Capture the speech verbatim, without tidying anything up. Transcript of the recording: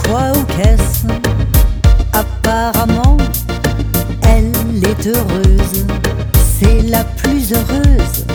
quoi ou qu'est-ce? Apparemment, elle est heureuse, c'est la plus heureuse